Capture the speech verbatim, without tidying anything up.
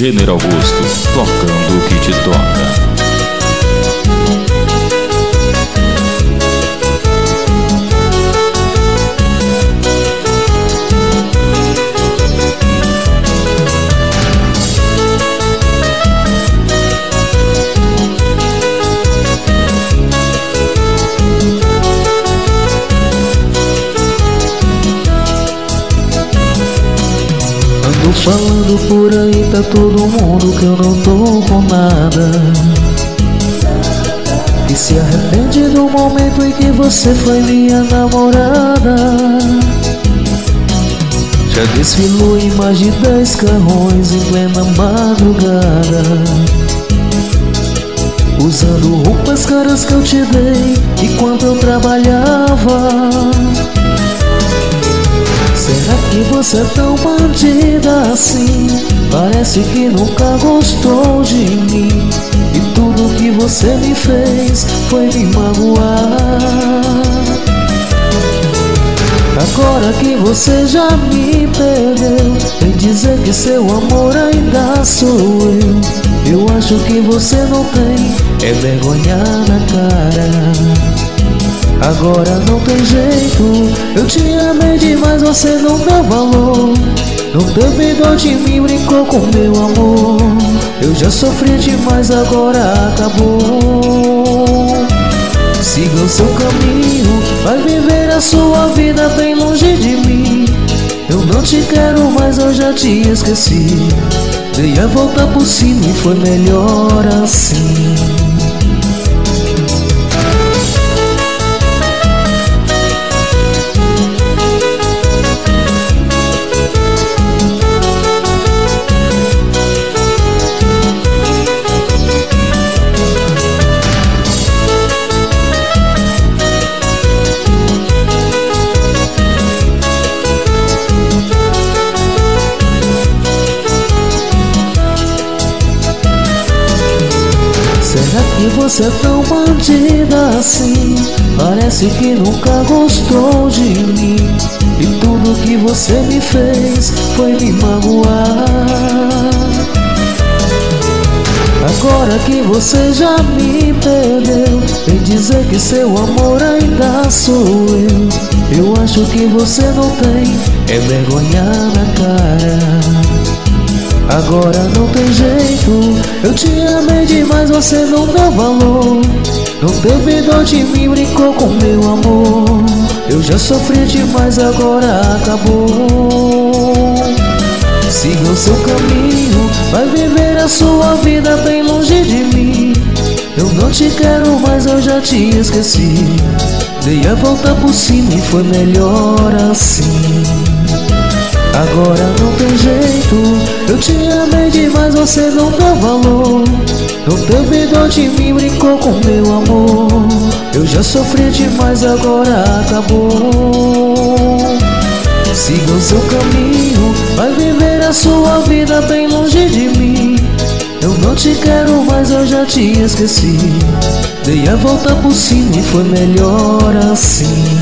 Gênero Augusto, tocando o que te toca. Ando falando por aí pra todo mundo que eu não tô com nada, e se arrepende do momento em que você foi minha namorada. Já desfilou em mais de dez carrões em plena madrugada, usando roupas caras que eu te dei enquanto eu trabalhava. Será que você é tão bandida assim? Parece que nunca gostou de mim, e tudo que você me fez foi me magoar. Agora que você já me perdeu, vem dizer que seu amor ainda sou eu. Eu acho que você não tem é vergonha na cara. Agora não tem jeito, eu te amei demais, você não deu valor. Não teve dó de mim, brincou com meu amor. Eu já sofri demais, agora acabou. Siga o seu caminho, vai viver a sua vida bem longe de mim. Eu não te quero mais, eu já te esqueci. Dei a volta por cima e foi melhor assim. Será que você é tão bandida assim? Parece que nunca gostou de mim, e tudo que você me fez foi me magoar. Agora que você já me perdeu, vem dizer que seu amor ainda sou eu. Eu acho que você não tem é vergonha na cara. Agora não tem jeito, eu te amei demais, você não deu valor. Não teve dó de mim, brincou com meu amor. Eu já sofri demais, agora acabou. Siga o seu caminho, vai viver a sua vida bem longe de mim. Eu não te quero mais, eu já te esqueci. Dei a volta por cima e foi melhor assim. Agora não tem jeito, eu te amei demais, você não deu valor. Não teve dó de mim, brincou com meu amor. Eu já sofri demais, agora acabou. Siga o seu caminho, vai viver a sua vida bem longe de mim. Eu não te quero mais, eu já te esqueci. Dei a volta por cima e foi melhor assim.